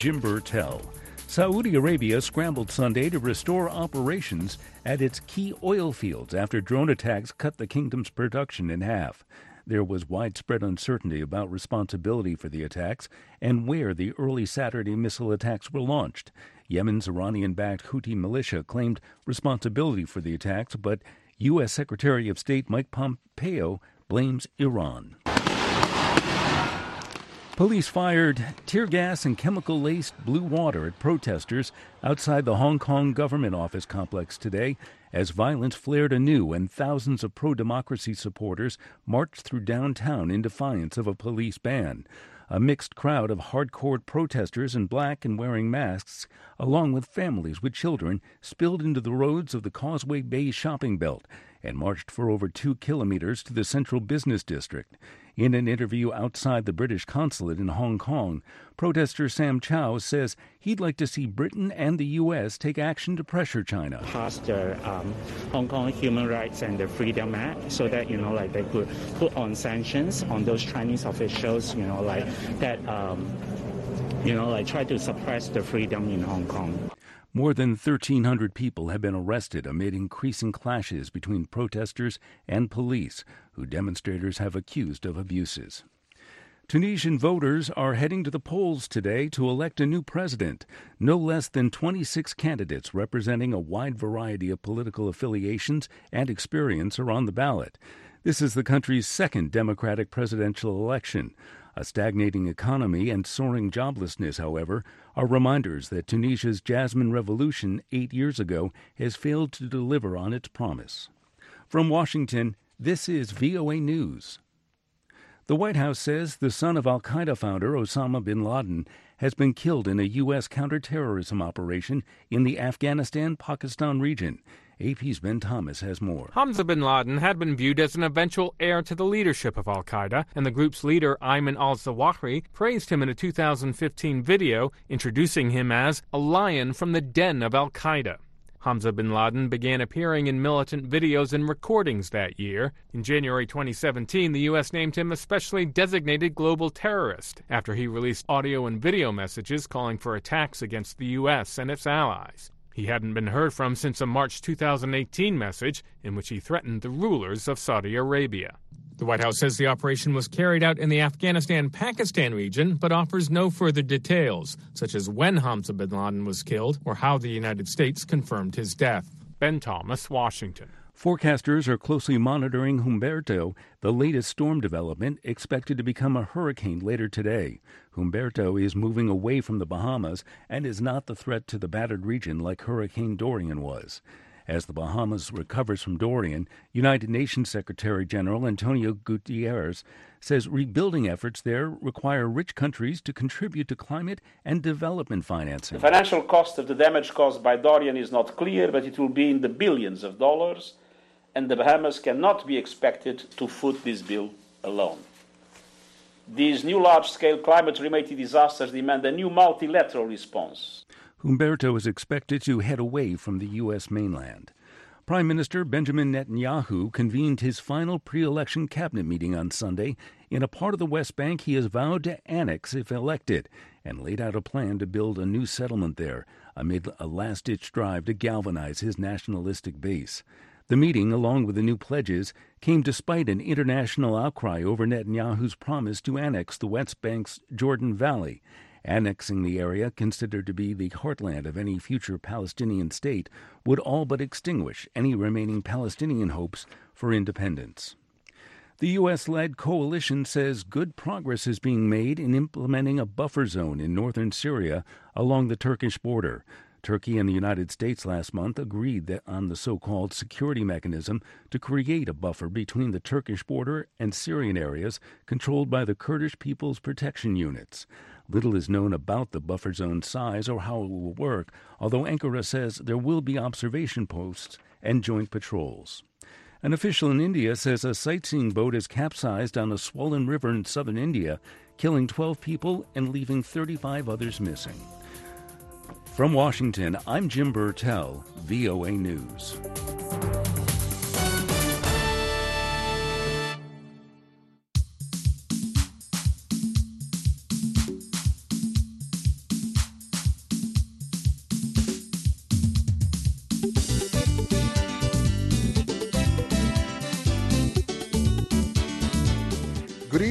Jim Burtell. Saudi Arabia scrambled Sunday to restore operations at its key oil fields after drone attacks cut the kingdom's production in half. There was widespread uncertainty about responsibility for the attacks and where the early Saturday missile attacks were launched. Yemen's Iranian-backed Houthi militia claimed responsibility for the attacks, but U.S. Secretary of State Mike Pompeo blames Iran. Police fired tear gas and chemical-laced blue water at protesters outside the Hong Kong government office complex today as violence flared anew and thousands of pro-democracy supporters marched through downtown in defiance of a police ban. A mixed crowd of hardcore protesters in black and wearing masks, along with families with children, spilled into the roads of the Causeway Bay shopping belt and marched for over 2 kilometers to the central business district. In an interview outside the British consulate in Hong Kong, protester Sam Chow says he'd like to see Britain and the U.S. take action to pressure China. Pass the Hong Kong Human Rights and the Freedom Act so that, they could put on sanctions on those Chinese officials, that, try to suppress the freedom in Hong Kong. More than 1,300 people have been arrested amid increasing clashes between protesters and police, who demonstrators have accused of abuses. Tunisian voters are heading to the polls today to elect a new president. No less than 26 candidates representing a wide variety of political affiliations and experience are on the ballot. This is the country's second democratic presidential election. A stagnating economy and soaring joblessness, however, are reminders that Tunisia's Jasmine Revolution 8 years ago has failed to deliver on its promise. From Washington, this is VOA News. The White House says the son of al-Qaeda founder Osama bin Laden has been killed in a U.S. counterterrorism operation in the Afghanistan-Pakistan region. AP's Ben Thomas has more. Hamza bin Laden had been viewed as an eventual heir to the leadership of al-Qaeda, and the group's leader, Ayman al-Zawahiri, praised him in a 2015 video, introducing him as a lion from the den of al-Qaeda. Hamza bin Laden began appearing in militant videos and recordings that year. In January 2017, the U.S. named him a specially designated global terrorist after he released audio and video messages calling for attacks against the U.S. and its allies. He hadn't been heard from since a March 2018 message in which he threatened the rulers of Saudi Arabia. The White House says the operation was carried out in the Afghanistan-Pakistan region, but offers no further details, such as when Hamza bin Laden was killed or how the United States confirmed his death. Ben Thomas, Washington. Forecasters are closely monitoring Humberto, the latest storm development expected to become a hurricane later today. Humberto is moving away from the Bahamas and is not the threat to the battered region like Hurricane Dorian was. As the Bahamas recovers from Dorian, United Nations Secretary General Antonio Guterres says rebuilding efforts there require rich countries to contribute to climate and development financing. The financial cost of the damage caused by Dorian is not clear, but it will be in the billions of dollars, and the Bahamas cannot be expected to foot this bill alone. These new large-scale climate-related disasters demand a new multilateral response. Humberto is expected to head away from the U.S. mainland. Prime Minister Benjamin Netanyahu convened his final pre-election cabinet meeting on Sunday in a part of the West Bank he has vowed to annex if elected, and laid out a plan to build a new settlement there amid a last-ditch drive to galvanize his nationalistic base. The meeting, along with the new pledges, came despite an international outcry over Netanyahu's promise to annex the West Bank's Jordan Valley. Annexing the area, considered to be the heartland of any future Palestinian state, would all but extinguish any remaining Palestinian hopes for independence. The U.S.-led coalition says good progress is being made in implementing a buffer zone in northern Syria along the Turkish border. Turkey and the United States last month agreed that on the so-called security mechanism to create a buffer between the Turkish border and Syrian areas controlled by the Kurdish People's Protection Units. Little is known about the buffer zone size or how it will work, although Ankara says there will be observation posts and joint patrols. An official in India says a sightseeing boat has capsized on a swollen river in southern India, killing 12 people and leaving 35 others missing. From Washington, I'm Jim Burtell, VOA News.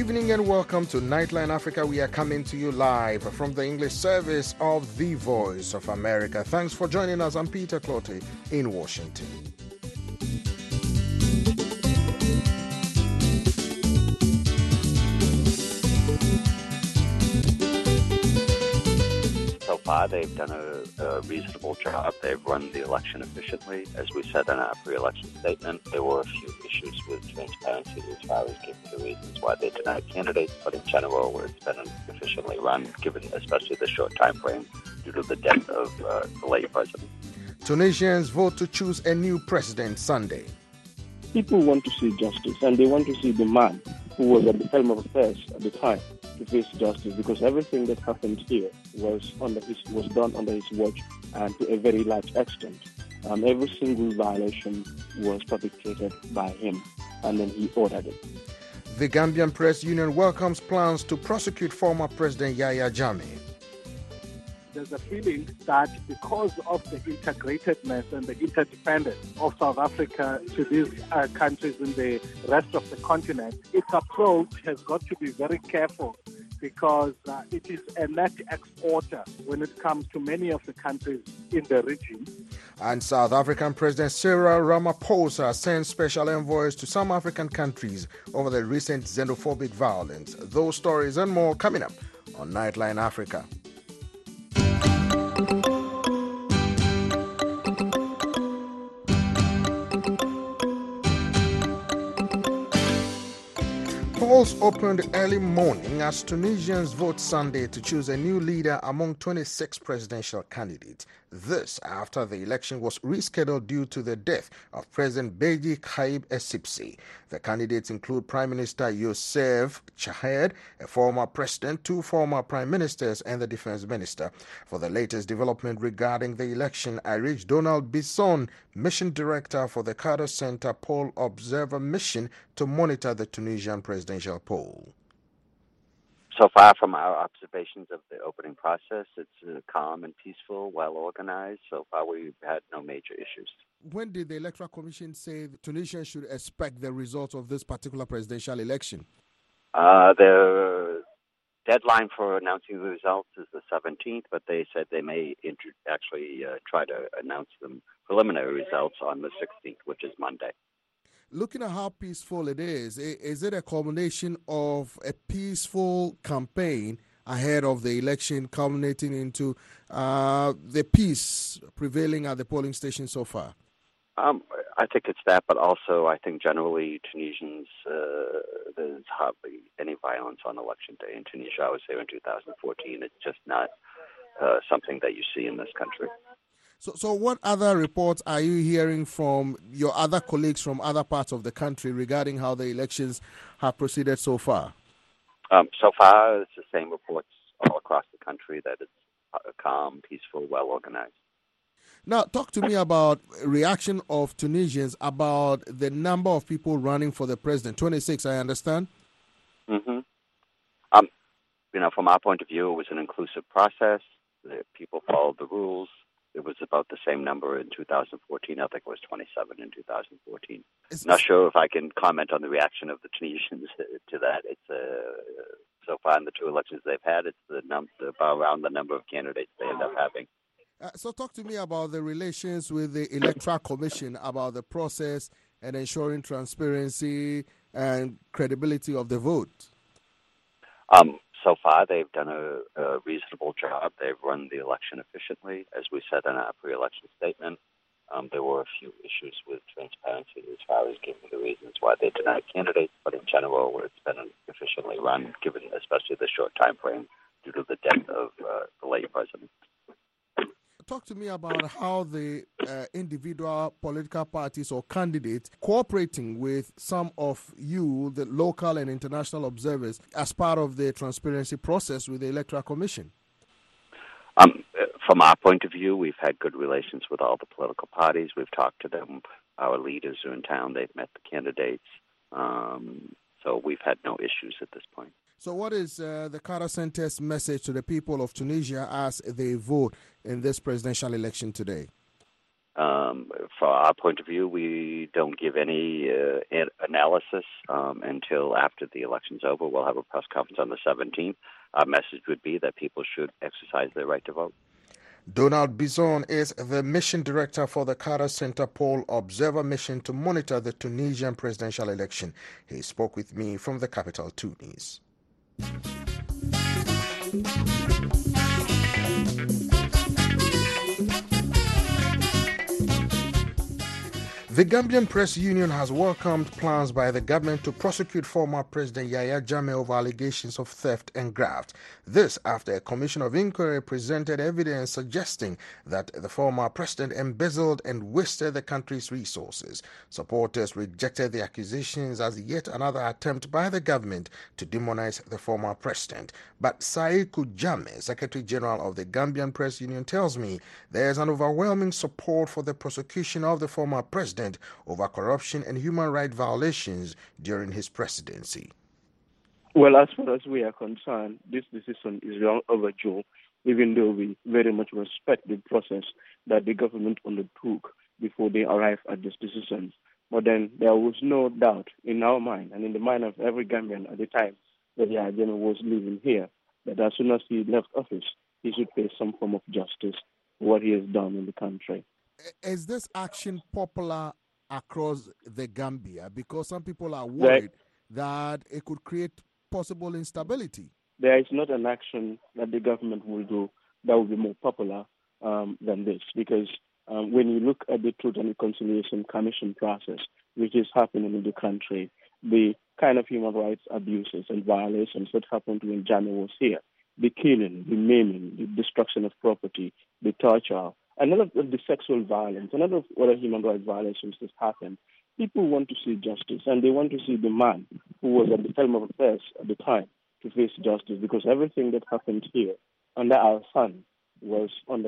Good evening and welcome to Nightline Africa. We are coming to you live from the English service of The Voice of America. Thanks for joining us. I'm Peter Clottey in Washington. So far, they've done a reasonable job. They've run the election efficiently. As we said in our pre-election statement, there were a few issues with transparency as far as giving the reasons why they denied candidates, but in general, it's been efficiently run, given especially the short time frame due to the death of the late president. Tunisians vote to choose a new president Sunday. People want to see justice, and they want to see the man who was at the helm of affairs at the time to face justice, because everything that happened here was done under his watch, and to a very large extent. Every single violation was perpetrated by him, and then he ordered it. The Gambian Press Union welcomes plans to prosecute former President Yahya Jammeh. There's a feeling that because of the integratedness and the interdependence of South Africa to these countries in the rest of the continent, its approach has got to be very careful, because it is a net exporter when it comes to many of the countries in the region. And South African President Cyril Ramaphosa sent special envoys to some African countries over the recent xenophobic violence. Those stories and more coming up on Nightline Africa. Polls opened early morning as Tunisians vote Sunday to choose a new leader among 26 presidential candidates. This after the election was rescheduled due to the death of President Beji Caid Essebsi. The candidates include Prime Minister Youssef Chahed, a former president, two former prime ministers, and the defense minister. For the latest development regarding the election, I reached Donald Bisson, mission director for the Carter Center Poll Observer Mission, to monitor the Tunisian presidential poll. So far from our observations of the opening process, it's calm and peaceful, well organized. So far we've had no major issues. When did the Electoral Commission say Tunisians should expect the results of this particular presidential election? The deadline for announcing the results is the 17th, but they said they may try to announce the preliminary results on the 16th, which is Monday. Looking at how peaceful it is it a culmination of a peaceful campaign ahead of the election culminating into the peace prevailing at the polling station so far? I think it's that, but also I think generally Tunisians, there's hardly any violence on election day in Tunisia. I was there in 2014. It's just not something that you see in this country. So what other reports are you hearing from your other colleagues from other parts of the country regarding how the elections have proceeded so far? So far, it's the same reports all across the country that it's calm, peaceful, well organized. Now, talk to me about reaction of Tunisians about the number of people running for the president. 26, I understand. Mm-hmm. From our point of view, it was an inclusive process. The people followed the rules. It was about the same number in 2014. I think it was 27 in 2014. Not sure if I can comment on the reaction of the Tunisians to that. It's so far in the two elections they've had, it's about around the number of candidates they end up having. So talk to me about the relations with the Electoral Commission, about the process and ensuring transparency and credibility of the vote. So far, they've done a reasonable job. They've run the election efficiently. As we said in our pre-election statement, there were a few issues with transparency as far as giving the reasons why they denied candidates, but in general, it's been efficiently run, given especially the short time frame due to the death of the late president. Talk to me about how the individual political parties or candidates cooperating with some of you, the local and international observers, as part of the transparency process with the Electoral Commission. From our point of view, we've had good relations with all the political parties. We've talked to them. Our leaders are in town. They've met the candidates. So we've had no issues at this point. So what is the Carter Center's message to the people of Tunisia as they vote in this presidential election today? from our point of view, we don't give any analysis until after the election's over. We'll have a press conference on the 17th. Our message would be that people should exercise their right to vote. Donald Bison is the mission director for the Carter Center Poll Observer Mission to monitor the Tunisian presidential election. He spoke with me from the capital, Tunis. The Gambian Press Union has welcomed plans by the government to prosecute former President Yahya Jammeh over allegations of theft and graft. This after a commission of inquiry presented evidence suggesting that the former president embezzled and wasted the country's resources. Supporters rejected the accusations as yet another attempt by the government to demonize the former president. But Saiku Jammeh, Secretary General of the Gambian Press Union, tells me there is an overwhelming support for the prosecution of the former president over corruption and human rights violations during his presidency. Well, as far as we are concerned, this decision is long overdue, even though we very much respect the process that the government undertook before they arrived at this decision. But then there was no doubt in our mind and in the mind of every Gambian at the time that Yahya Jammeh was living here, that as soon as he left office, he should face some form of justice for what he has done in the country. Is this action popular across the Gambia? Because some people are worried that it could create possible instability. There is not an action that the government will do that will be more popular than this, because when you look at the Truth and Reconciliation Commission process, which is happening in the country, the kind of human rights abuses and violations that happened when Jammeh was here, the killing, the maiming, the destruction of property, the torture, and none of the sexual violence, and none of other human rights violations that happened. People want to see justice, and they want to see the man who was at the helm of affairs at the time to face justice, because everything that happened here under our son was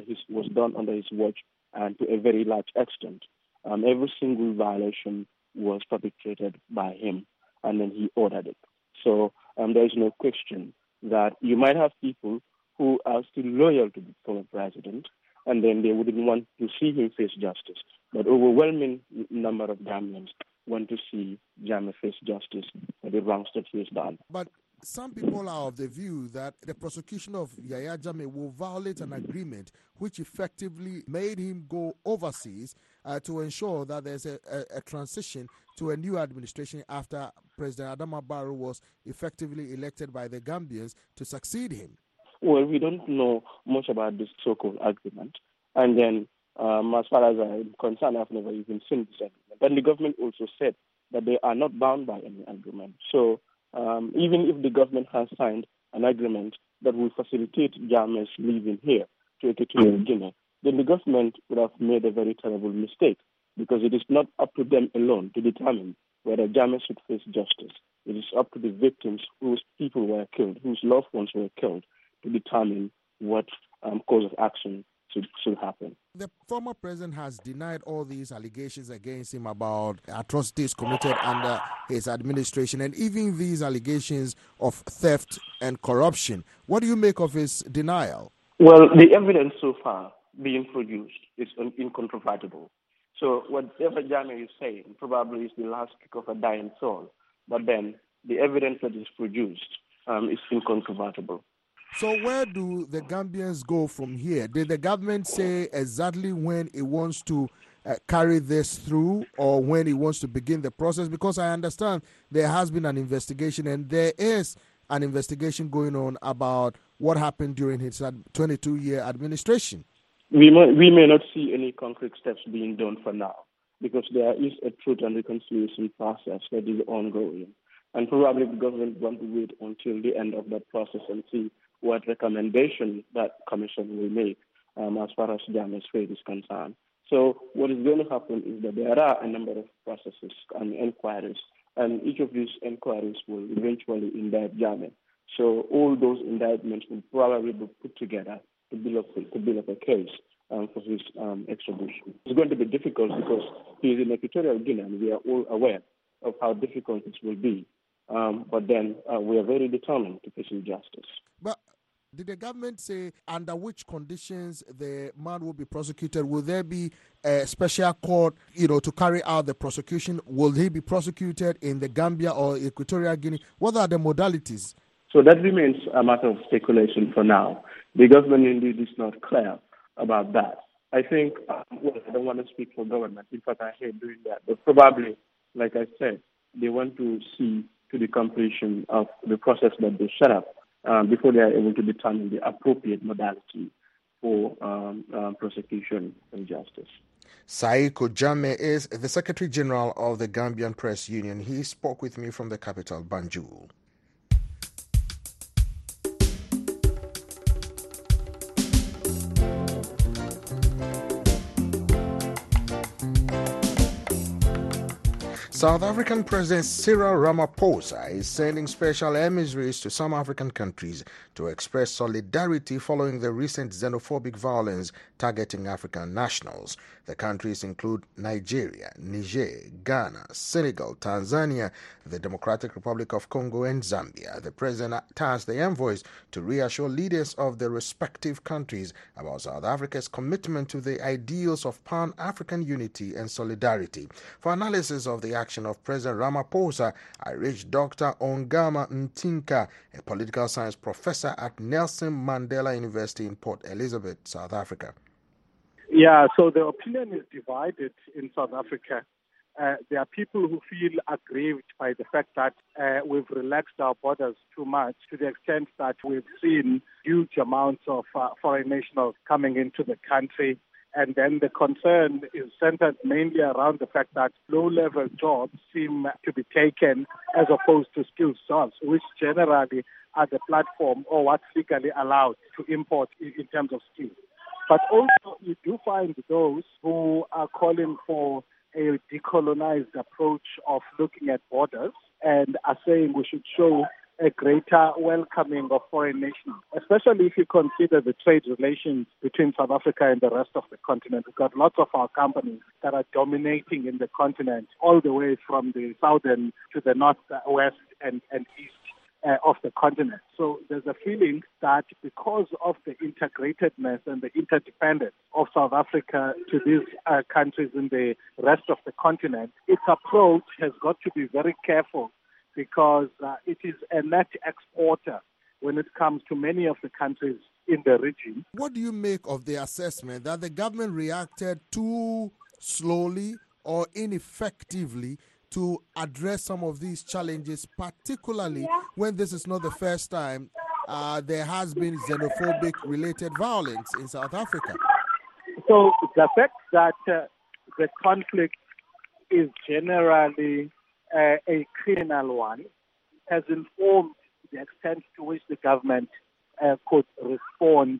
done under his watch, and to a very large extent. Every single violation was perpetrated by him, and then he ordered it. So there is no question that you might have people who are still loyal to the former president, and then they wouldn't want to see him face justice. But overwhelming number of Gambians want to see Jammeh face justice for the wrongs that he has done. But some people are of the view that the prosecution of Yahya Jammeh will violate an agreement which effectively made him go overseas to ensure that there's a transition to a new administration after President Adama Barrow was effectively elected by the Gambians to succeed him. Well, we don't know much about this so-called agreement. And then, as far as I'm concerned, I've never even seen this agreement. And the government also said that they are not bound by any agreement. So even if the government has signed an agreement that will facilitate Jammeh's living here to Equatorial Guinea, then the government would have made a very terrible mistake, because it is not up to them alone to determine whether Jammeh should face justice. It is up to the victims whose people were killed, whose loved ones were killed, to determine what course of action should happen. The former president has denied all these allegations against him about atrocities committed under his administration, and even these allegations of theft and corruption. What do you make of his denial? Well, the evidence so far being produced is incontrovertible. So whatever Jammeh is saying probably is the last kick of a dying soul. But then the evidence that is produced is incontrovertible. So where do the Gambians go from here? Did the government say exactly when it wants to carry this through, or when it wants to begin the process? Because I understand there has been an investigation, and there is an investigation going on about what happened during his 22-year administration. We may not see any concrete steps being done for now, because there is a Truth and Reconciliation process that is ongoing. And probably the government wants to wait until the end of that process and see what recommendation that commission will make as far as Jammeh's fate is concerned. So what is going to happen is that there are a number of processes and inquiries, and each of these inquiries will eventually indict Jammeh. So all those indictments will probably be put together to build up a case for his extradition. It's going to be difficult because he is in Equatorial Guinea, and we are all aware of how difficult this will be. But then we are very determined to pursue justice. But Did the government say under which conditions the man will be prosecuted? Will there be a special court, to carry out the prosecution? Will he be prosecuted in the Gambia or Equatorial Guinea? What are the modalities? So that remains a matter of speculation for now. The government indeed is not clear about that. I think, I don't want to speak for government. In fact, I hate doing that. But probably, like I said, they want to see to the completion of the process that they set up before they are able to determine the appropriate modality for prosecution and justice. Saiko Jame is the Secretary General of the Gambian Press Union. He spoke with me from the capital, Banjul. South African President Cyril Ramaphosa is sending special emissaries to some African countries to express solidarity following the recent xenophobic violence targeting African nationals. The countries include Nigeria, Niger, Ghana, Senegal, Tanzania, the Democratic Republic of Congo, and Zambia. The president tasked the envoys to reassure leaders of the respective countries about South Africa's commitment to the ideals of Pan-African unity and solidarity. For analysis of the action of President Ramaphosa, I reached Dr. Ongama Ntinka, a political science professor at Nelson Mandela University in Port Elizabeth, South Africa. Yeah, so the opinion is divided in South Africa. There are people who feel aggrieved by the fact that we've relaxed our borders too much to the extent that we've seen huge amounts of foreign nationals coming into the country. And then the concern is centered mainly around the fact that low-level jobs seem to be taken as opposed to skilled jobs, which generally are the platform or what's legally allowed to import in terms of skills. But also you do find those who are calling for a decolonized approach of looking at borders and are saying we should show a greater welcoming of foreign nationals, especially if you consider the trade relations between South Africa and the rest of the continent. We've got lots of our companies that are dominating in the continent, all the way from the southern to the north, west, and east of the continent. So there's a feeling that because of the integratedness and the interdependence of South Africa to these countries in the rest of the continent, its approach has got to be very careful because it is a net exporter when it comes to many of the countries in the region. What do you make of the assessment that the government reacted too slowly or ineffectively to address some of these challenges, particularly when this is not the first time there has been xenophobic-related violence in South Africa? So the fact that the conflict is generally a criminal one has informed the extent to which the government could respond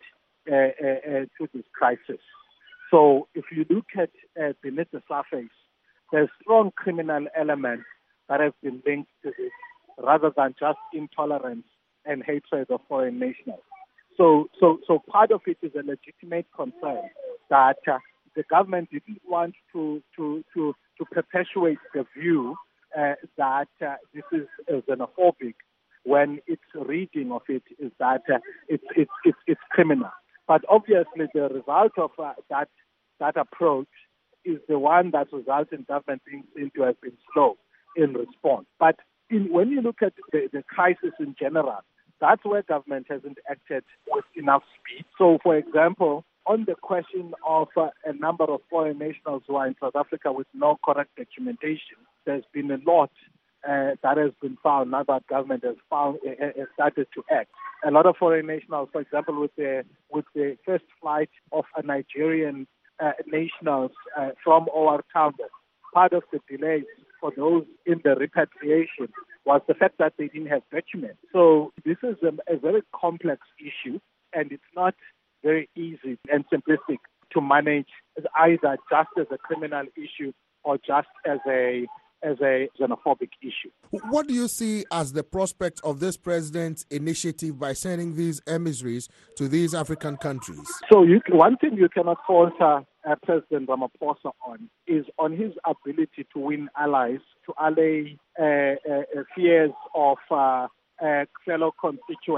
to this crisis. So if you look at beneath the surface, there's strong criminal elements that have been linked to this rather than just intolerance and hatred of foreign nationals. So part of it is a legitimate concern that the government didn't want to perpetuate the view that this is xenophobic when its reading of it is that it's criminal. But obviously the result of that approach is the one that results in government being seen to have been slow in response. But when you look at the crisis in general, that's where government hasn't acted with enough speed. So, for example, on the question of a number of foreign nationals who are in South Africa with no correct documentation, there's been a lot that has been found now that government has started to act. A lot of foreign nationals, for example, with the first flight of a Nigerian nationals from OR Tambo, part of the delays for those in the repatriation was the fact that they didn't have documents. So this is a very complex issue, and it's not very easy and simplistic to manage either just as a criminal issue or just as a xenophobic issue. What do you see as the prospect of this president's initiative by sending these emissaries to these African countries? So one thing you cannot falter President Ramaphosa on is on his ability to win allies, to allay fears of fellow constituents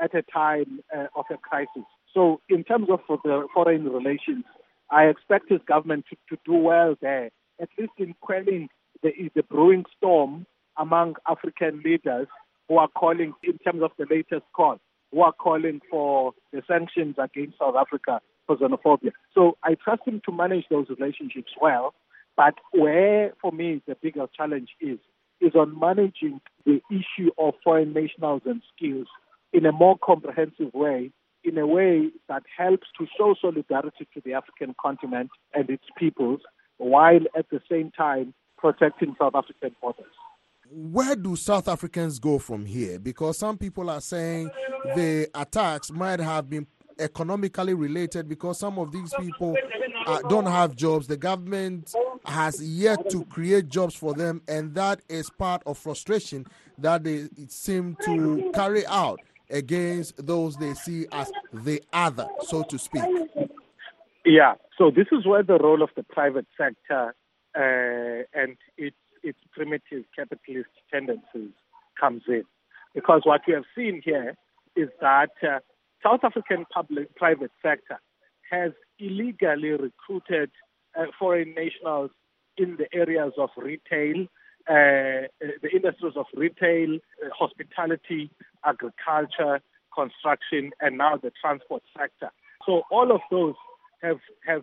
at a time of a crisis. So in terms of the foreign relations, I expect his government to do well there, at least in quelling the brewing storm among African leaders who are calling, in terms of the latest call, who are calling for the sanctions against South Africa for xenophobia. So I trust him to manage those relationships well, but where, for me, the bigger challenge is on managing the issue of foreign nationals and skills in a more comprehensive way, in a way that helps to show solidarity to the African continent and its peoples, while at the same time protecting South African borders. Where do South Africans go from here? Because some people are saying the attacks might have been economically related because some of these people don't have jobs. The government has yet to create jobs for them, and that is part of frustration that they seem to carry out against those they see as the other, so to speak. Yeah, so this is where the role of the private sector and its primitive capitalist tendencies comes in. Because what we have seen here is that South African private sector has illegally recruited foreign nationals in the areas of retail, the industries of retail, hospitality, agriculture, construction, and now the transport sector. So all of those have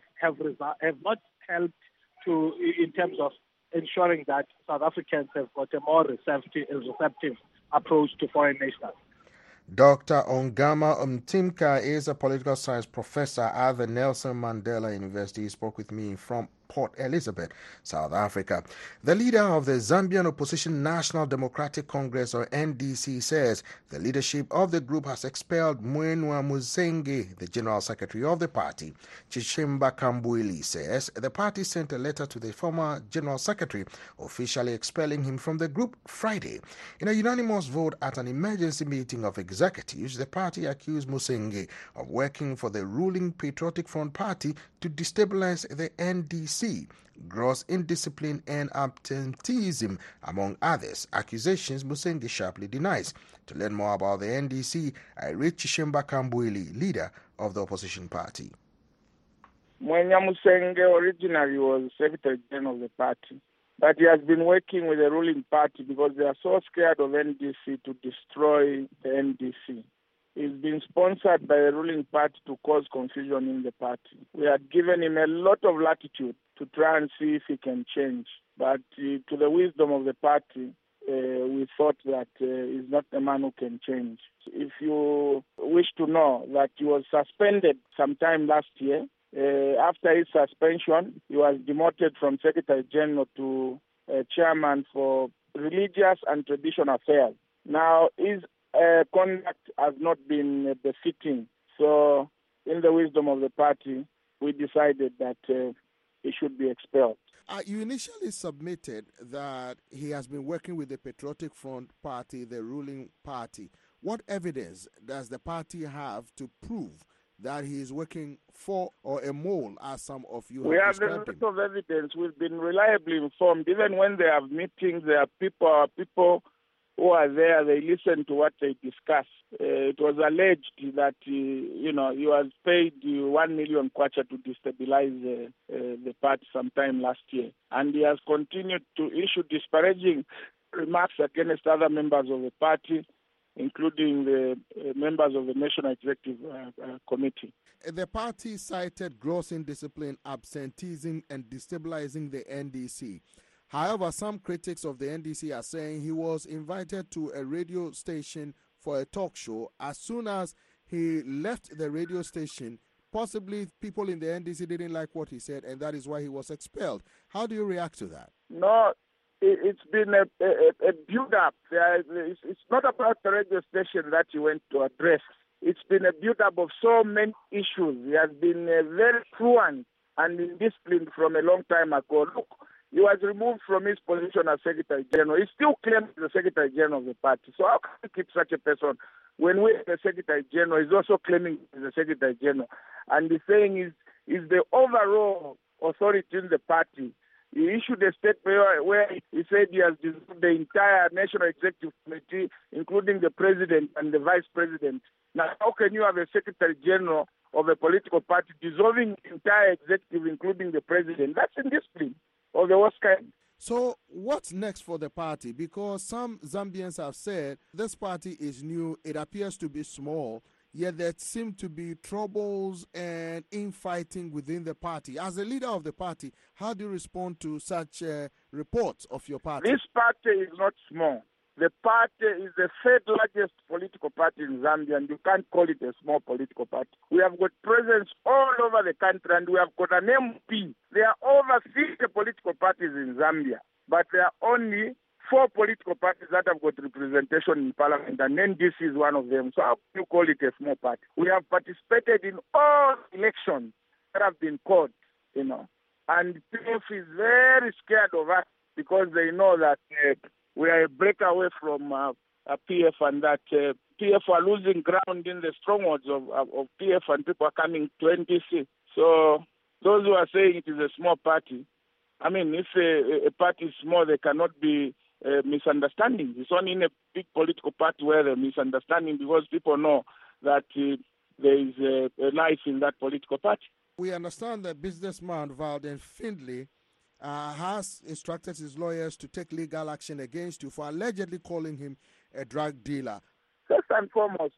not helped to, in terms of ensuring that South Africans have got a more receptive approach to foreign nationals. Dr. Ongama Mtimka is a political science professor at the Nelson Mandela University. He spoke with me from Port Elizabeth, South Africa. The leader of the Zambian opposition National Democratic Congress, or NDC, says the leadership of the group has expelled Mwenwa Muzenge, the general secretary of the party. Chishimba Kambwili says the party sent a letter to the former general secretary officially expelling him from the group Friday. In a unanimous vote at an emergency meeting of executives, the party accused Muzenge of working for the ruling Patriotic Front Party to destabilize the NDC. Gross indiscipline and absenteeism, among others, accusations Muzenge sharply denies. To learn more about the NDC, I reached Chishimba Kambwili, leader of the opposition party. Mwenwa Muzenge originally was Secretary General of the party, but he has been working with the ruling party because they are so scared of NDC to destroy the NDC. He's been sponsored by the ruling party to cause confusion in the party. We had given him a lot of latitude to try and see if he can change. But to the wisdom of the party, we thought that he's not a man who can change. If you wish to know that he was suspended sometime last year, after his suspension, he was demoted from Secretary General to Chairman for Religious and Traditional Affairs. Now, his conduct has not been befitting. So, in the wisdom of the party, we decided that he should be expelled. You initially submitted that he has been working with the Patriotic Front Party, the ruling party. What evidence does the party have to prove that he is working for or a mole, as some of you have described him? We have a lot of evidence. We've been reliably informed. Even when they have meetings, there are people who are there, they listen to what they discuss. It was alleged that, he was paid 1 million kwacha to destabilize the party sometime last year. And he has continued to issue disparaging remarks against other members of the party, including the members of the National Executive Committee. The party cited gross indiscipline, absenteeism, and destabilizing the NDC. However, some critics of the NDC are saying he was invited to a radio station for a talk show. As soon as he left the radio station, possibly people in the NDC didn't like what he said, and that is why he was expelled. How do you react to that? No, it's been a build-up. It's not about the radio station that he went to address. It's been a build-up of so many issues. He has been very fluent and indisciplined from a long time ago. Look, he was removed from his position as Secretary General. He still claims the Secretary General of the party. So how can we keep such a person when we the Secretary General is also claiming the Secretary General? And the saying is the overall authority in the party. He issued a statement where he said he has dissolved the entire National Executive Committee, including the President and the Vice President. Now, how can you have a Secretary General of a political party dissolving the entire executive, including the president? That's indiscipline of the worst kind. So what's next for the party? Because some Zambians have said this party is new, it appears to be small, yet there seem to be troubles and infighting within the party. As a leader of the party, how do you respond to such reports of your party? This party is not small. The party is the third largest political party in Zambia, and you can't call it a small political party. We have got presence all over the country, and we have got an MP. There are over 50 political parties in Zambia, but there are only 4 political parties that have got representation in parliament, and NDC is one of them. So how can you call it a small party? We have participated in all elections that have been called, and PF is very scared of us because they know that we are a breakaway from PF, and that PF are losing ground in the strongholds of PF, and people are coming to NDC. So those who are saying it is a small party, I mean, if a party is small, there cannot be misunderstandings. It's only in a big political party where there are misunderstanding, because people know that there is a life in that political party. We understand that businessman Valden Findlay has instructed his lawyers to take legal action against you for allegedly calling him a drug dealer. First and foremost,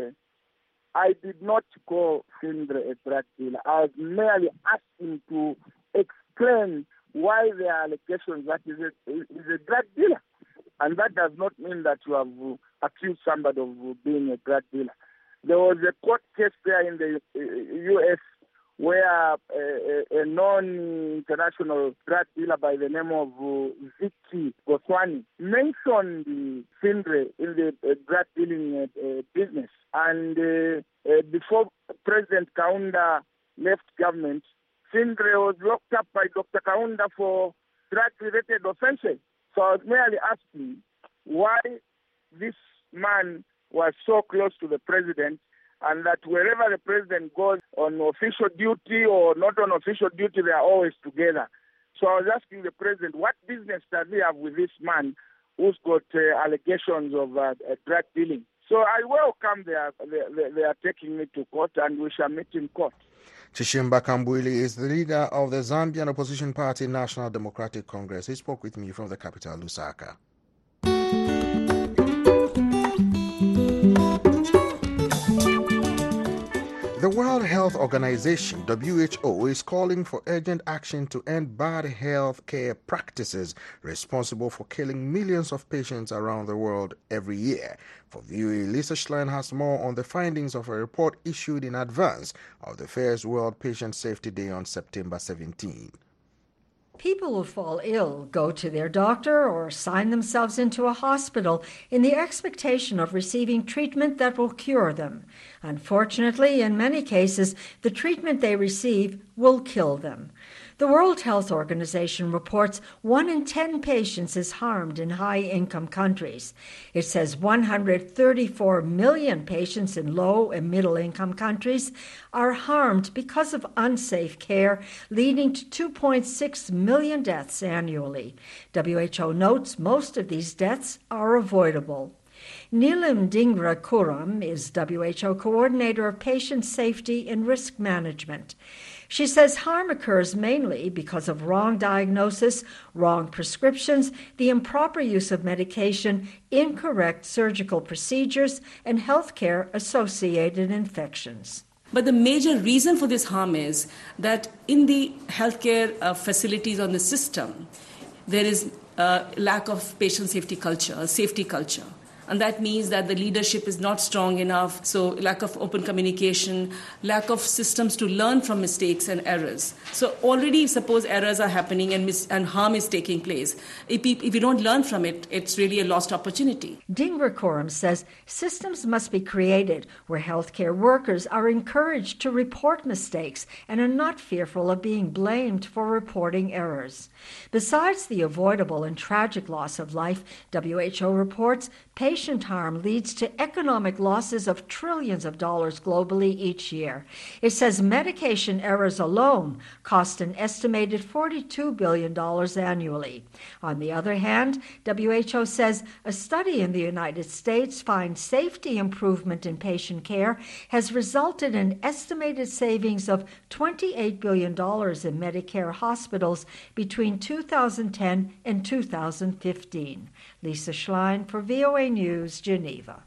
I did not call Findlay a drug dealer. I was merely asking to explain why there are allegations that he is a drug dealer. And that does not mean that you have accused somebody of being a drug dealer. There was a court case there in the U.S. where a non-international drug dealer by the name of Vicky Goswami mentioned Findlay in the drug dealing business. And before President Kaunda left government, Findlay was locked up by Dr. Kaunda for drug-related offenses. So I was merely asking why this man was so close to the president, and that wherever the president goes on official duty or not on official duty, they are always together. So I was asking the president, what business does he have with this man who's got allegations of drug dealing? So I welcome they are taking me to court, and we shall meet in court. Chishimba Kambwili is the leader of the Zambian opposition party National Democratic Congress. He spoke with me from the capital, Lusaka. The World Health Organization, WHO, is calling for urgent action to end bad health care practices responsible for killing millions of patients around the world every year. For VOA, Lisa Schlein has more on the findings of a report issued in advance of the first World Patient Safety Day on September 17. People who fall ill go to their doctor or sign themselves into a hospital in the expectation of receiving treatment that will cure them. Unfortunately, in many cases, the treatment they receive will kill them. The World Health Organization reports 1 in 10 patients is harmed in high-income countries. It says 134 million patients in low- and middle-income countries are harmed because of unsafe care, leading to 2.6 million deaths annually. WHO notes most of these deaths are avoidable. Neelam Dhingra Kuram is WHO Coordinator of Patient Safety and Risk Management. She says harm occurs mainly because of wrong diagnosis, wrong prescriptions, the improper use of medication, incorrect surgical procedures, and healthcare-associated infections. But the major reason for this harm is that in the healthcare facilities on the system, there is a lack of patient safety culture, a safety culture. And that means that the leadership is not strong enough, so lack of open communication, lack of systems to learn from mistakes and errors. So already suppose errors are happening and harm is taking place. If you don't learn from it, it's really a lost opportunity. Dhingra Kuram says systems must be created where healthcare workers are encouraged to report mistakes and are not fearful of being blamed for reporting errors. Besides the avoidable and tragic loss of life, WHO reports patient harm leads to economic losses of trillions of dollars globally each year. It says medication errors alone cost an estimated $42 billion annually. On the other hand, WHO says a study in the United States finds safety improvement in patient care has resulted in estimated savings of $28 billion in Medicare hospitals between 2010 and 2015. Lisa Schlein for VOA News, Geneva.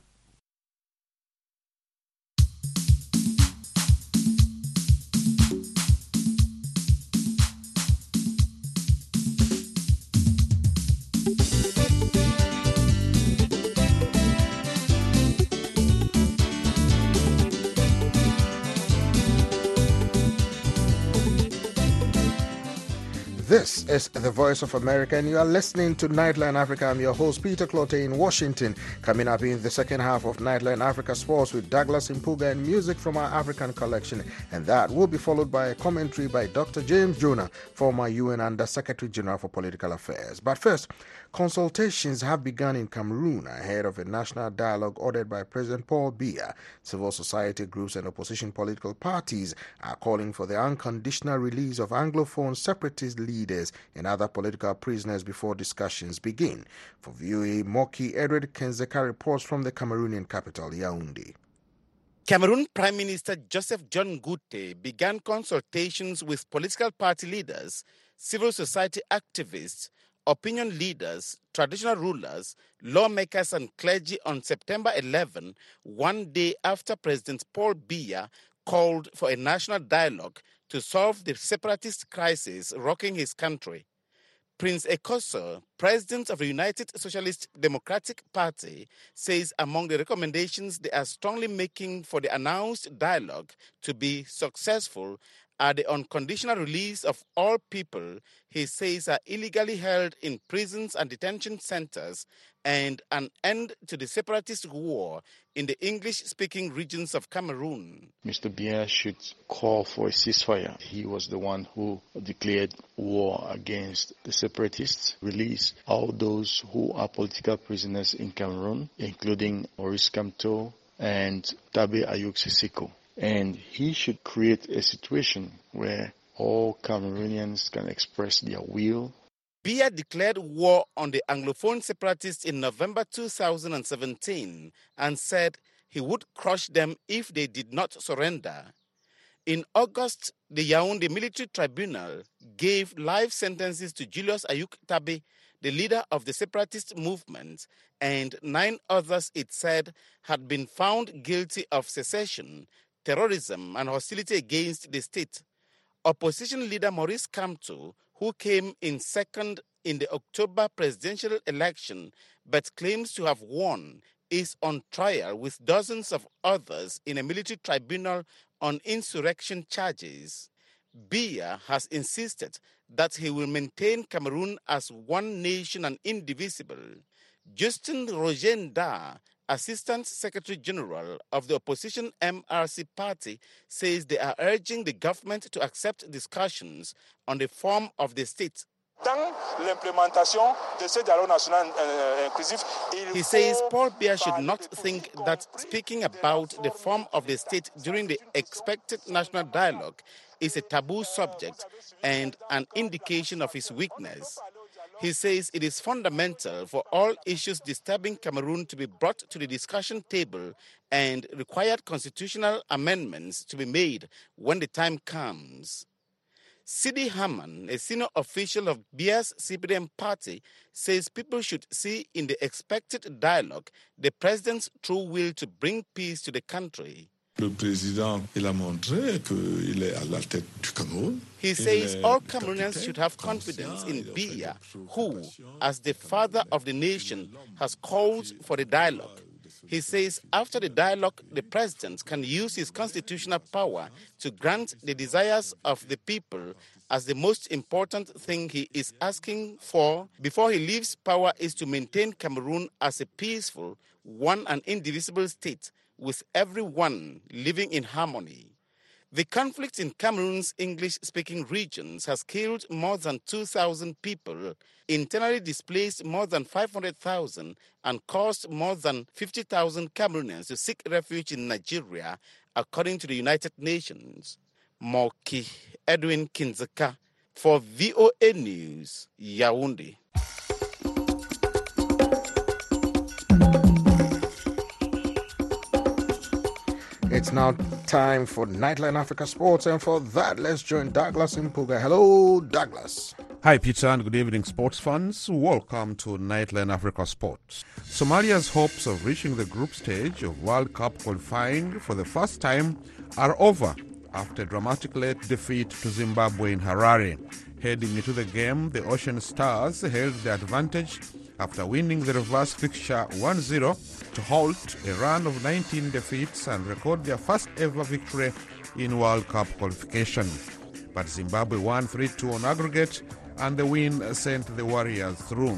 This is the Voice of America, and you are listening to Nightline Africa. I'm your host, Peter Clote in Washington. Coming up in the second half of Nightline Africa Sports with Douglas Impuga and music from our African collection. And that will be followed by a commentary by Dr. James Jonah, former UN Under-Secretary General for Political Affairs. But first, consultations have begun in Cameroon ahead of a national dialogue ordered by President Paul Biya. Civil society groups and opposition political parties are calling for the unconditional release of Anglophone separatist leaders and other political prisoners before discussions begin. For VOA, Moki Edward Kenzeka reports from the Cameroonian capital, Yaoundé. Cameroon Prime Minister Joseph John Goute began consultations with political party leaders, civil society activists, opinion leaders, traditional rulers, lawmakers and clergy on September 11, one day after President Paul Biya called for a national dialogue to solve the separatist crisis rocking his country. Prince Ekosso, president of the United Socialist Democratic Party, says among the recommendations they are strongly making for the announced dialogue to be successful are the unconditional release of all people he says are illegally held in prisons and detention centers, and an end to the separatist war in the English-speaking regions of Cameroon. Mr. Biya should call for a ceasefire. He was the one who declared war against the separatists, release all those who are political prisoners in Cameroon, including Maurice Kamto and Tabe Ayuk Siseko. And he should create a situation where all Cameroonians can express their will. Biya declared war on the Anglophone separatists in November 2017 and said he would crush them if they did not surrender. In August, the Yaoundé Military Tribunal gave life sentences to Julius Ayuk Tabe, the leader of the separatist movement, and 9 others it said had been found guilty of secession, terrorism and hostility against the state. Opposition leader Maurice Kamto, who came in second in the October presidential election but claims to have won, is on trial with dozens of others in a military tribunal on insurrection charges. Biya has insisted that he will maintain Cameroon as one nation and indivisible. Justin Roger Nda, Assistant Secretary General of the opposition MRC party, says they are urging the government to accept discussions on the form of the state. He says Paul Biya should not think that speaking about the form of the state during the expected national dialogue is a taboo subject and an indication of his weakness. He says it is fundamental for all issues disturbing Cameroon to be brought to the discussion table and required constitutional amendments to be made when the time comes. Sidi Haman, a senior official of Biya's CPDM party, says people should see in the expected dialogue the president's true will to bring peace to the country. Le président, il a montré qu'il est à la tête du Cameroun. He says all Cameroonians should have confidence in Biya, who, as the father of the nation, has called for the dialogue. He says after the dialogue, the president can use his constitutional power to grant the desires of the people, as the most important thing he is asking for before he leaves power is to maintain Cameroon as a peaceful, one and indivisible state, with everyone living in harmony. The conflict in Cameroon's English-speaking regions has killed more than 2,000 people, internally displaced more than 500,000, and caused more than 50,000 Cameroonians to seek refuge in Nigeria, according to the United Nations. Moki Edwin Kinzeka for VOA News, Yaoundé. It's now time for Nightline Africa Sports, and for that, let's join Douglas Mpuga. Hello, Douglas. Hi, Peter, and good evening, sports fans. Welcome to Nightline Africa Sports. Somalia's hopes of reaching the group stage of World Cup qualifying for the first time are over after a dramatic late defeat to Zimbabwe in Harare. Heading into the game, the Ocean Stars held the advantage after winning the reverse fixture 1-0 to halt a run of 19 defeats and record their first ever victory in World Cup qualification. But Zimbabwe won 3-2 on aggregate, and the win sent the Warriors through.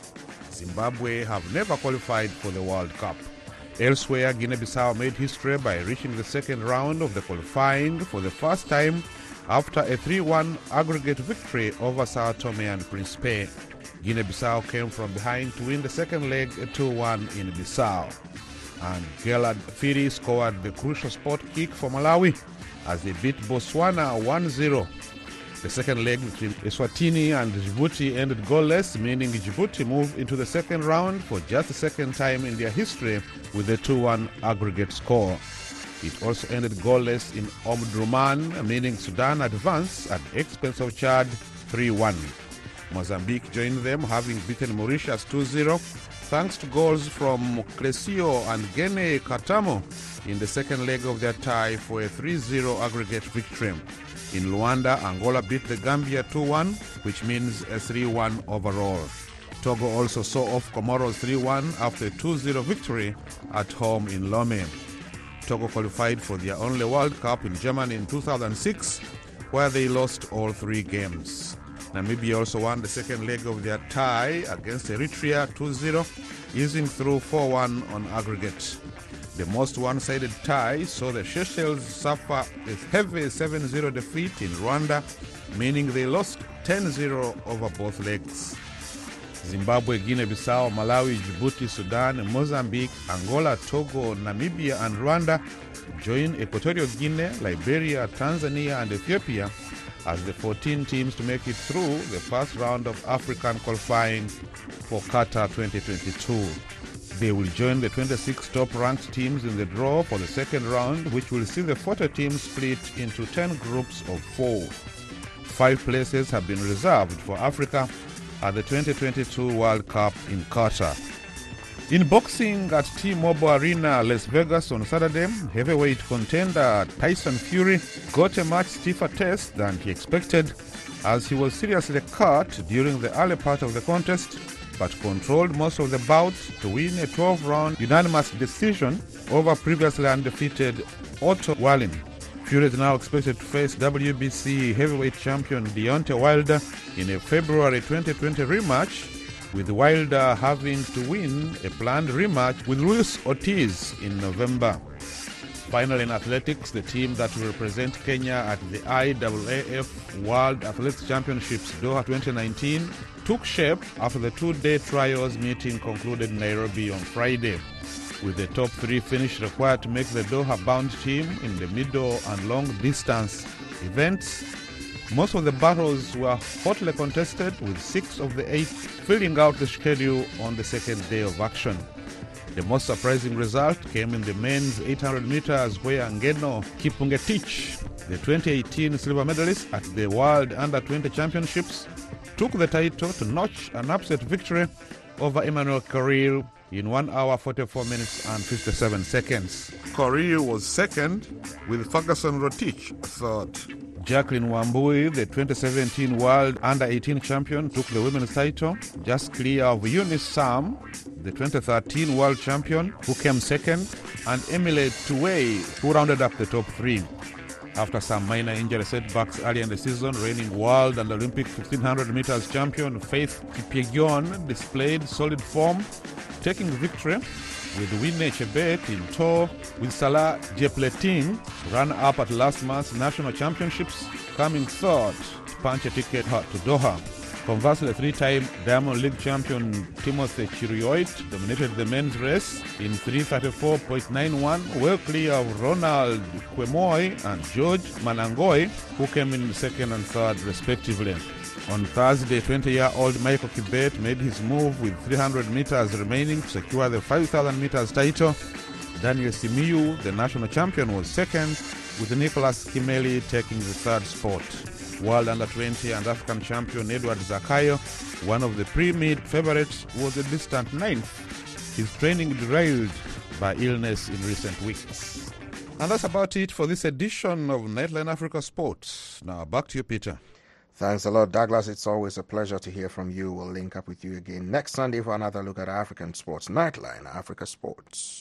Zimbabwe have never qualified for the World Cup. Elsewhere, Guinea-Bissau made history by reaching the second round of the qualifying for the first time after a 3-1 aggregate victory over Sao Tome and Principe. Guinea-Bissau came from behind to win the second leg 2-1 in Bissau. And Gellard Firi scored the crucial spot kick for Malawi as they beat Botswana 1-0. The second leg between Eswatini and Djibouti ended goalless, meaning Djibouti moved into the second round for just the second time in their history with a 2-1 aggregate score. It also ended goalless in Omdurman, meaning Sudan advanced at the expense of Chad 3-1. Mozambique joined them, having beaten Mauritius 2-0, thanks to goals from Crescio and Gene Katamo in the second leg of their tie for a 3-0 aggregate victory. In Luanda, Angola beat the Gambia 2-1, which means a 3-1 overall. Togo also saw off Comoros 3-1 after a 2-0 victory at home in Lomé. Togo qualified for their only World Cup in Germany in 2006, where they lost all 3 games. Namibia also won the second leg of their tie against Eritrea 2-0, easing through 4-1 on aggregate. The most one-sided tie saw the Seychelles suffer a heavy 7-0 defeat in Rwanda, meaning they lost 10-0 over both legs. Zimbabwe, Guinea-Bissau, Malawi, Djibouti, Sudan, Mozambique, Angola, Togo, Namibia, and Rwanda join Equatorial Guinea, Liberia, Tanzania, and Ethiopia as the 14 teams to make it through the first round of African qualifying for Qatar 2022. They will join the 26 top-ranked teams in the draw for the second round, which will see the 40 teams split into 10 groups of 4. 5 places have been reserved for Africa at the 2022 World Cup in Qatar. In boxing at T-Mobile Arena, Las Vegas on Saturday, heavyweight contender Tyson Fury got a much stiffer test than he expected, as he was seriously cut during the early part of the contest, but controlled most of the bout to win a 12-round unanimous decision over previously undefeated Otto Wallin. Fury is now expected to face WBC heavyweight champion Deontay Wilder in a February 2020 rematch, with Wilder having to win a planned rematch with Luis Ortiz in November. Finally, in athletics, the team that will represent Kenya at the IAAF World Athletics Championships Doha 2019 took shape after the 2-day trials meeting concluded in Nairobi on Friday. With the top 3 finish required to make the Doha-bound team in the middle and long distance events, most of the battles were hotly contested, with 6 of the 8 filling out the schedule on the second day of action. The most surprising result came in the men's 800 meters, where Ngeno Kipungetich, the 2018 silver medalist at the World Under-20 Championships, took the title to notch an upset victory over Emmanuel Korir in 1 hour 44 minutes and 57 seconds. Korir was second, with Ferguson Rotich third. Jacqueline Wambui, the 2017 World Under-18 champion, took the women's title, just clear of Eunice Sam, the 2013 World champion, who came second, and Emily Tuwei, who rounded up the top 3. After some minor injury setbacks early in the season, reigning world and Olympic 1500 meters champion Faith Kipyegon displayed solid form, taking victory with Winnie Chebet in tow, with Salah Jepleting, run-up at last month's national championships, coming third to punch a ticket to Doha. Conversely, three-time Diamond League champion Timothy Chirioit dominated the men's race in 3:34.91, well clear of Ronald Kwemoy and George Manangoi, who came in second and third respectively. On Thursday, 20-year-old Michael Kibet made his move with 300 meters remaining to secure the 5,000 meters title. Daniel Simiyu, the national champion, was second, with Nicholas Kimeli taking the third spot. World Under-20 and African champion Edward Zakayo, one of the pre-mid favorites, was a distant ninth. His training derailed by illness in recent weeks. And that's about it for this edition of Nightline Africa Sports. Now back to you, Peter. Thanks a lot, Douglas. It's always a pleasure to hear from you. We'll link up with you again next Sunday for another look at African sports. Nightline Africa Sports.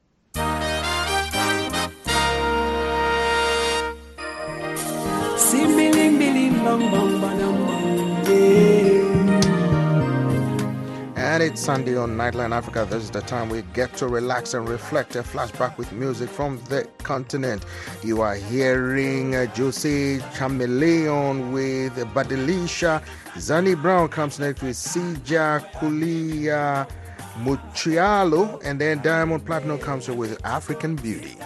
And it's Sunday on Nightline Africa. This is the time we get to relax and reflect. A flashback with music from the continent. You are hearing Jose Chameleon with Badilisha. Zanny Brown comes next with Sija Kulia Muchialo. And then Diamond Platinum comes with African Beauty.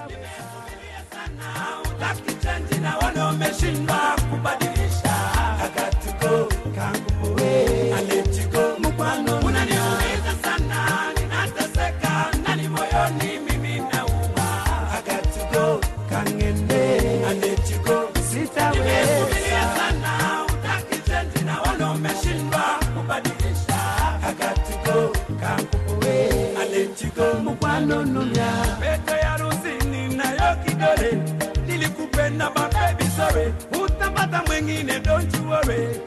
Nilikupenda my baby, sorry. Utapata mwingine, don't you worry.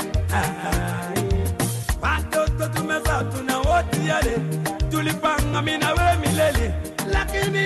Watoto tumezaa tuna wote yale. Tulipanga mimi na wewe milele. Lakini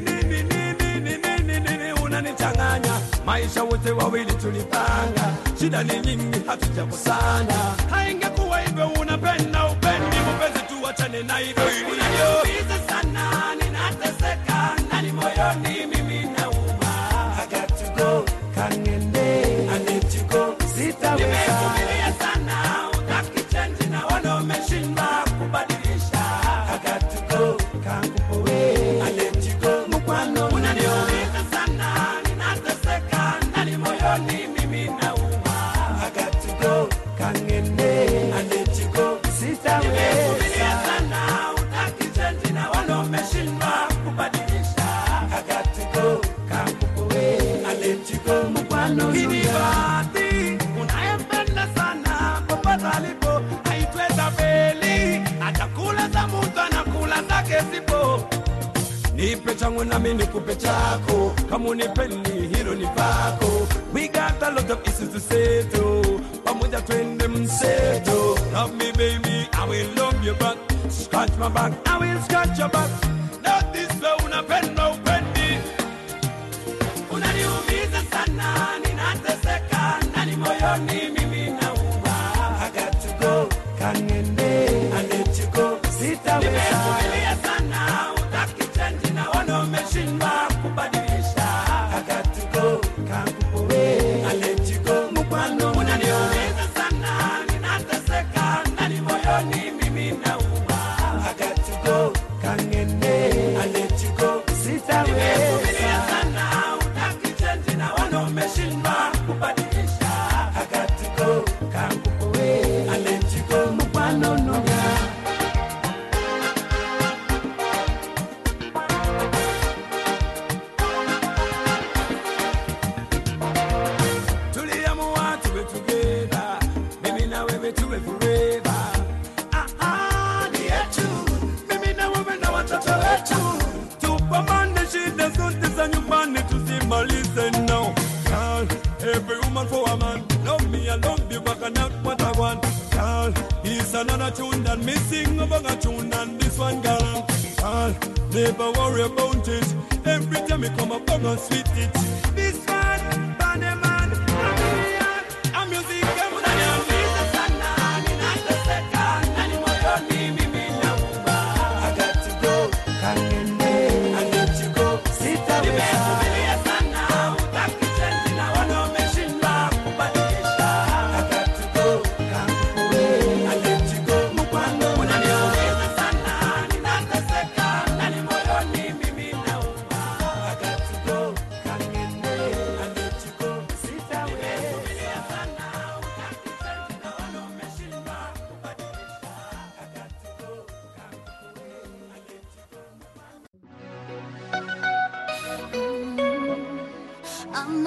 nini unanichanganya. Maisha wote wawili tulipanga. Shida ni nyingi hatujakosana. Haingekuwa hivyo unapenda upendi mpenzi tuachane na hivyo. Unaniumiza sana ninateseka ndani moyoni mimi nauma. I got to go kangende I need to go sitaweza. Nimevumilia sana utaki change na wana umeshindwa kubadilisha. I got to go kangupoe I need to go mkwano. Unaniumiza sana ninateseka ndani moyoni mimi nauma. I got to go kangende I need to go sitaweza. Nimevumilia sana utaki change na wana umeshindwa kubadilisha. I got to go kangupoe I need to go mkwano. Kinibati unayempenda sana popote alipo haitweza feli. Atakula za mtu anakula zake zipo. Nipe changu na mimi nikupe chako. Kama unipendi hilo ni pako. We got a lot of issues to settle. Pamoja twende mseto. Love me baby, I will love you back. Scratch my back, I will scratch your back. Not this way unapenda upendi. Unaniumiza sana ninateseka ndani moyoni mimi nauma. I got to go kangende I need to go sitaweza. Nimevumilia sana utaki change na wana umeshindwa kubadilisha. I got to go kangupoe I need to go mkwano. Unaniumiza sana ninateseka ndani moyoni mimi nauma. I got to go kangende I need to go sitaweza. Nimevumilia sana utaki change na wana umeshindwa kubadilisha. I got to go kangupoe I need to go mkwano nunya. Tuliamua tuwe together, mimi na wewe tuwe forever. Ahadi yetu, mimi na wewe na watoto wetu. Tupambane shida zote za nyumbani tusimalize now. Girl, every woman for a man. Love me, I love you, but I not what I want. Girl, it's another tune that me sing about a tune and this one, girl. Girl, never worry about it. Every time you come up, I'm gonna sweet it. This man, Baneman, I'm music, I'm unaniumiza sana ninateseka ndani moyoni mimi nauma. I got to go kangende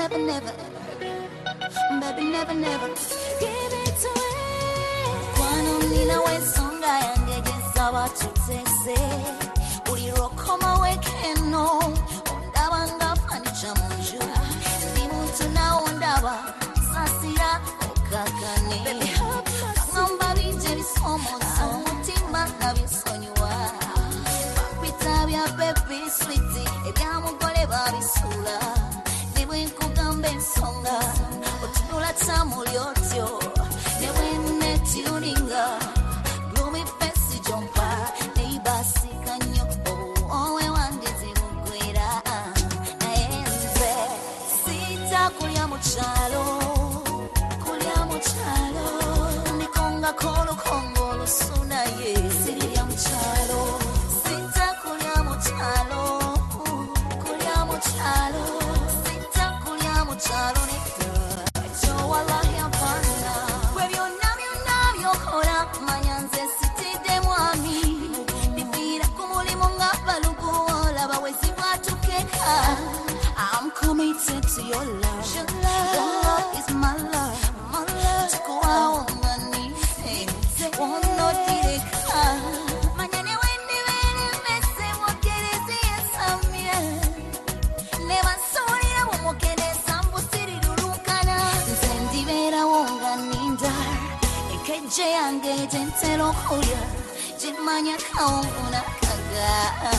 never, never. Baby, never, never. Give it to me. Kwano nina wesonga yange jesaba tutese. Uli rokoma wekeno. Ondaba nga fanicha munju. Ndi muntu na ondaba. Sasira okakane. Baby, ngamba binje bisomo. Mutima na bisonywa. Papita bya baby sweetie. Ebya mugole babisula. Nibwe nkugambe nsonga. Otunula tamu lyotyo. Nibwe netuninga. Gloomy face jumpa. Neibasi kanyo. Owe wange zibugwera. Naenze. Sita kulya muchalo. Kulya muchalo. Nikonga kolo kongo lusuna ye. Sirya muchalo. Sita kulya muchalo. Kulya muchalo. Sita kulya muchalo nita. Cho wallahi hapana. Kwebyo nabyo kola manyanze sitide mwami. Nibira kumulimo nga balugu olaba wezi bwatukeka. I'm committed to your love. Your love is my love. My love. Chikuwa wongani. Wono direka. Manyane wendi wene mese wokerezi yesamye. Neba sorira wumokene sambu siri lulukana. Nzendi vera wonganinda. Ekeje yange jentero kuya. Jimanya kaunguna kaga.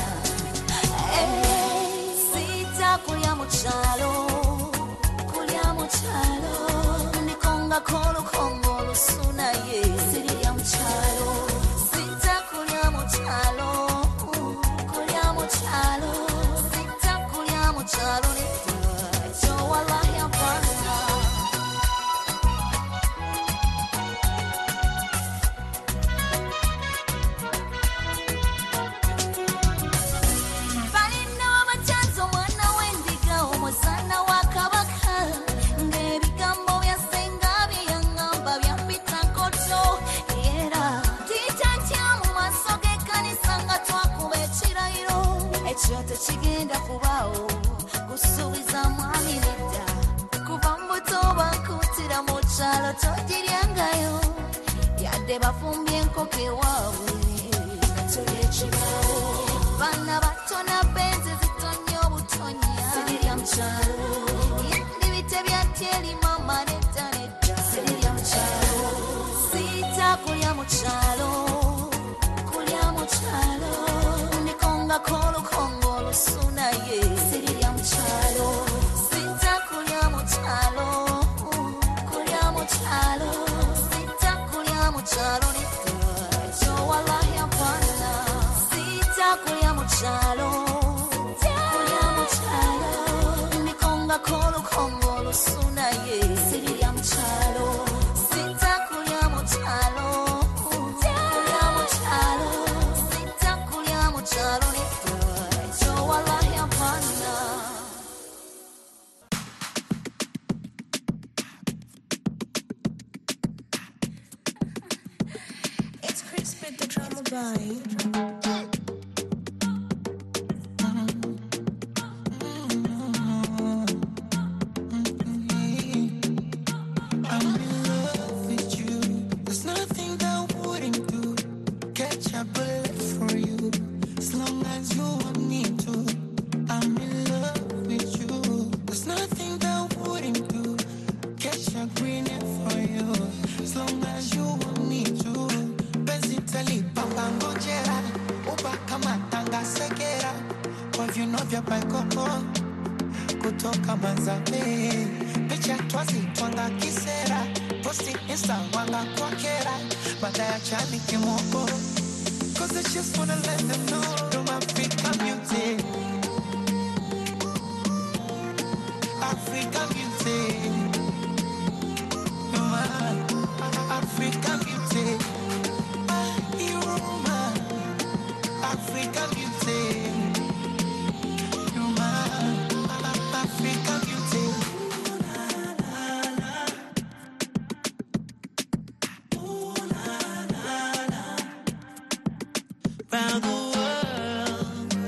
Sita kulya muchalo. Kulya muchalo. Nikonga kolo kongo lusuna ye. Sirya muchalo. Sita kulya muchalo. Kulya muchalo. Sita kulya muchalo nita. Cho wallahi hapana. Balina w'amachanzo mwana w'endiga omuzana wa kabaka. Ng'ebigambo byasenga byeyangamba byampita nkoto. Era titantya mu maaso g'ekkanisa nga twakuba ekirayiro. Ekyo tekigenda kubaawo kusuubiza mwami nedda. Kuva mu buto bankutira mu kyalo togiryangayo. Yadde bafumbye enkoko ewaabwe nakyo byekibaawo. Baana bato na benzi zitonnya obutonya. Sirya mukyalo. Yandi bite byatya eri mama nedda nedda. Sirya mukyalo. Sita kulya mukyalo. Kulya mukyalo. Nikonga kolo kongo lusuna ye. Sirya mukyalo. Sita kulya mukyalo. Kulya mukyalo. Sita kulya mukyalo nita. Cho wallahi hapana. Sita kulya mukyalo. Kulya mukyalo. Nikonga kolo kongo lusuna ye. Sirya mukyalo. Sita kulya mukyalo. Kulya mukyalo. Sita kulya mukyalo nita. Cho wallahi hapana. It's Chris with the drama boy. I'm in love with you. There's nothing that I wouldn't do. Catch a bullet for you. As long as you want me to. I'm in love with you. There's nothing that I wouldn't do. Catch a green for you. As long as you want me to. Basically, papa ngojera. Uba kama tanga segera. Kwa viuno vya paikoko. Kutoka Manzabe. Picha twazi twanga kisera. Posti insta wanga kwa kera. Badaya chani kimoko. Cause I just wanna let them know I'm African beauty. African beauty. You're my African beauty. You're my African beauty. You're my African beauty. Round the world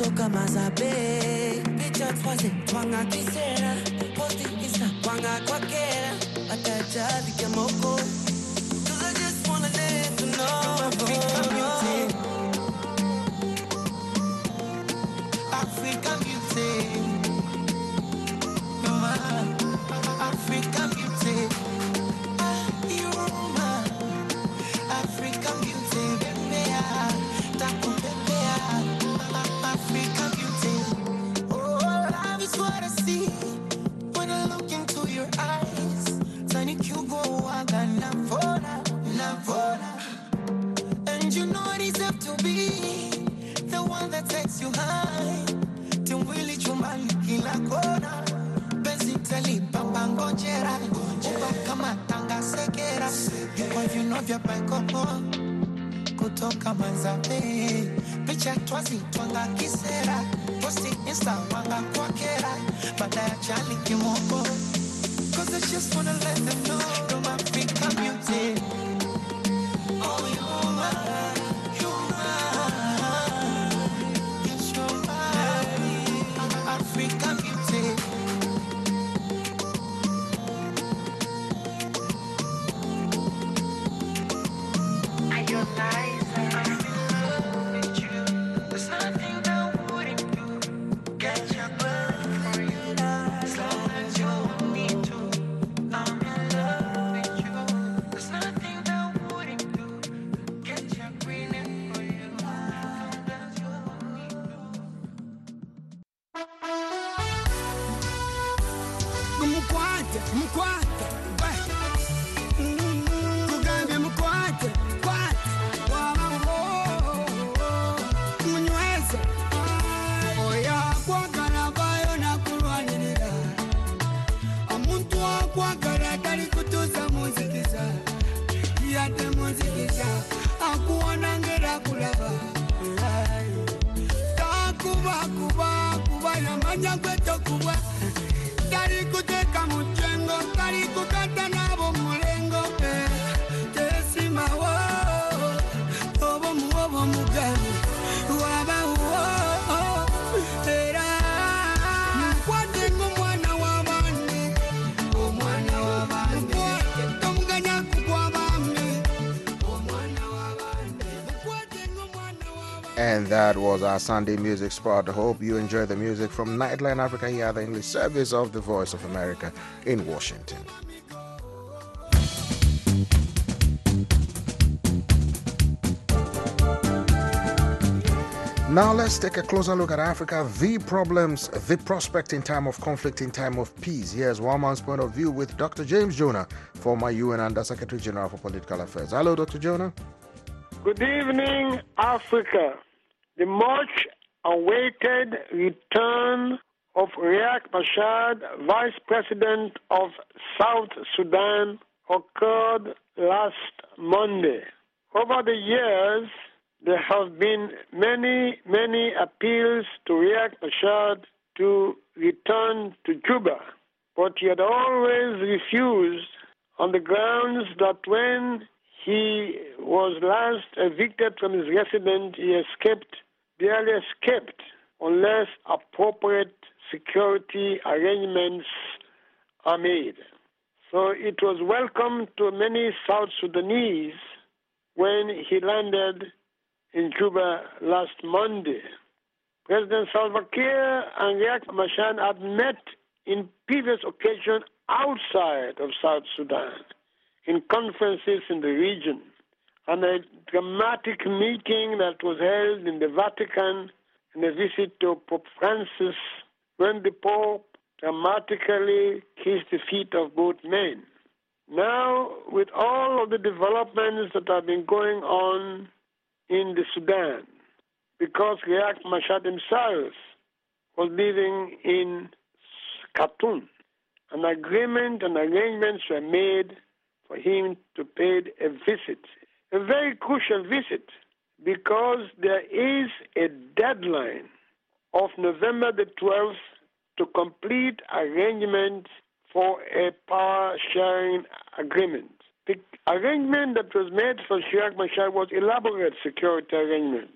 kutoka mazabe picha twaze twanga kisera posti insta twanga kwa kera atajavi kemoko cause I just wanna let you know Africa beauty Africa beauty you're my Africa beauty you're my Africa beauty African beauty. Oh, love is what I see when I look into your eyes. Tiny Cubo, Navona. And you know I deserve to be the one that takes you high. Timwili chumbani kila kona. Benzi teli papango jera. Uba kama tanga sekera. Kwa vino vya paikopo. Kutoka manzabe picha twazi twanga kisera posti insta wanga kwa kera baada ya chali kimoko cause I just wanna let them know I'm African beauty oh you're mine yes you're mine African beauty are you nice? And that was our Sunday music spot. I hope you enjoy the music from Nightline Africa here, the English service of the Voice of America in Washington. Now let's take a closer look at Africa, the problems, the prospect in time of conflict, in time of peace. Here's one man's point of view with Dr. James Jonah, former UN Under Secretary General for Political Affairs. Hello, Dr. Jonah. Good evening, Africa. The much awaited return of Riek Machar, Vice President of South Sudan, occurred last Monday. Over the years, there have been many appeals to Riek Machar to return to Juba, but he had always refused on the grounds that when he was last evicted from his residence, he barely escaped, unless appropriate security arrangements are made. So it was welcome to many South Sudanese when he landed in Juba last Monday. President Salva Kiir and Riek Machar had met in previous occasions outside of South Sudan, in conferences in the region, and a dramatic meeting that was held in the Vatican in a visit to Pope Francis when the Pope dramatically kissed the feet of both men. Now, with all of the developments that have been going on in the Sudan, because Riek Machar himself was living in Khartoum, an agreement and arrangements were made for him to pay a visit, a very crucial visit, because there is a deadline of November the 12th to complete arrangement for a power-sharing agreement. The arrangement that was made for Riek Machar was elaborate security arrangement,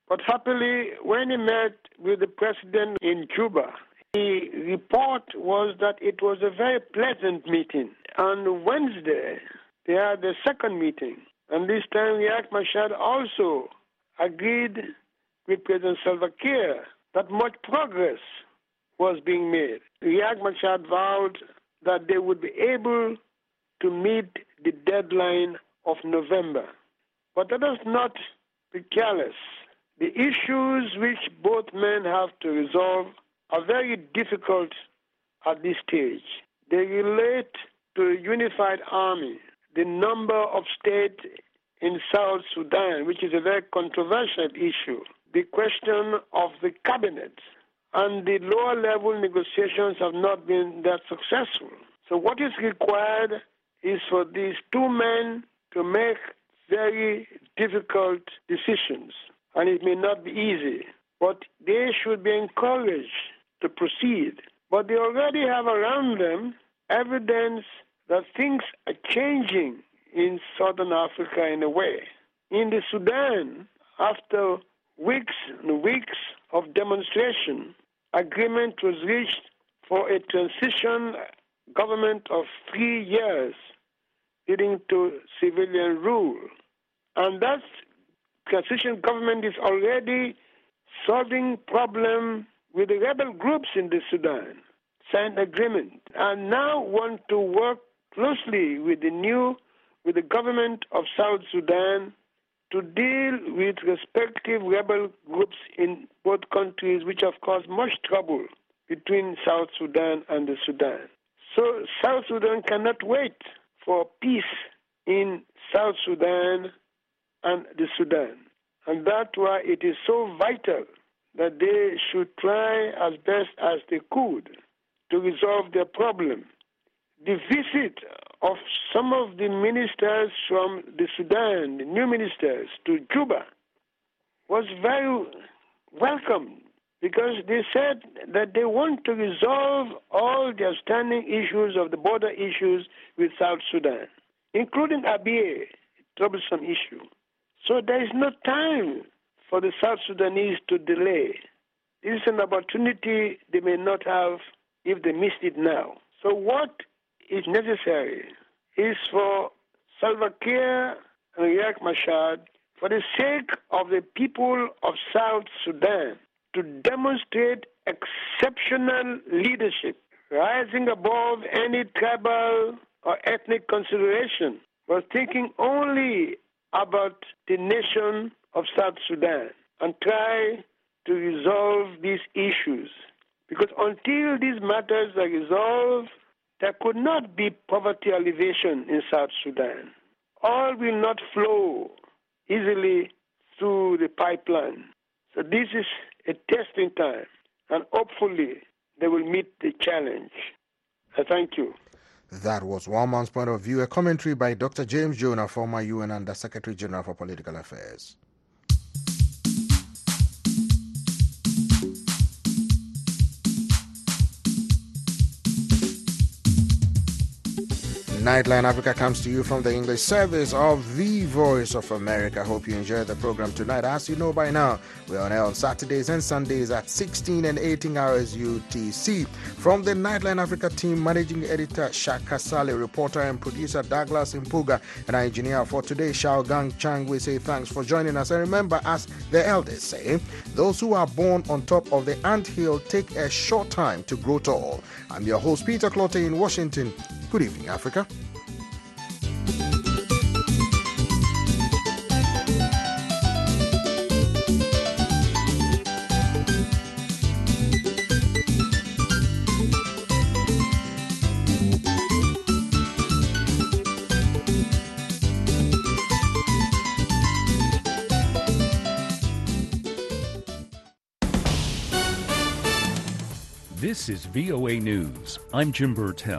But happily, when he met with the president in Juba, the report was that it was a very pleasant meeting. On Wednesday, they had the second meeting, and this time Riek Machar also agreed with President Salva Kiir that much progress was being made. Riek Machar vowed that they would be able to meet the deadline of November. But let us not be careless. The issues which both men have to resolve are very difficult at this stage. They relate to a unified army, the number of states in South Sudan, which is a very controversial issue, the question of the cabinet, and the lower level negotiations have not been that successful. So what is required is for these two men to make very difficult decisions, and it may not be easy, but they should be encouraged to proceed. But they already have around them evidence that things are changing in Southern Africa in a way. In the Sudan, after weeks and weeks of demonstration, agreement was reached for a transition government of 3 years leading to civilian rule. And that transition government is already solving problem with the rebel groups in the Sudan, signed agreement, and now want to work closely with the government of South Sudan to deal with respective rebel groups in both countries, which have caused much trouble between South Sudan and the Sudan. So South Sudan cannot wait for peace in South Sudan and the Sudan. And that's why it is so vital that they should try as best as they could to resolve their problem. The visit of some of the ministers from the Sudan, the new ministers, to Juba was very welcome because they said that they want to resolve all the outstanding issues of the border issues with South Sudan, including Abyei, a troublesome issue. So there is no time for the South Sudanese to delay. This is an opportunity they may not have if they missed it now. So what is necessary is for Salva Kiir and Riek Machar, for the sake of the people of South Sudan, to demonstrate exceptional leadership, rising above any tribal or ethnic consideration, but thinking only about the nation of South Sudan and try to resolve these issues. Because until these matters are resolved, there could not be poverty alleviation in South Sudan. All will not flow easily through the pipeline. So this is a testing time, and hopefully they will meet the challenge. I thank you. That was one man's point of view, a commentary by Dr. James Jonah, former UN Under Secretary General for Political Affairs. Nightline Africa comes to you from the English service of the Voice of America. Hope you enjoyed the program tonight. As you know by now, we're on air on Saturdays and Sundays at 16 and 18 hours UTC. From the Nightline Africa team, managing editor Shaka Saleh, reporter and producer Douglas Impuga, and our engineer for today, Shao Gang Chang, we say thanks for joining us. And remember, as the elders say, those who are born on top of the anthill take a short time to grow tall. I'm your host, Peter Clotte in Washington. Good evening, Africa. This is VOA News. I'm Jim Burtell.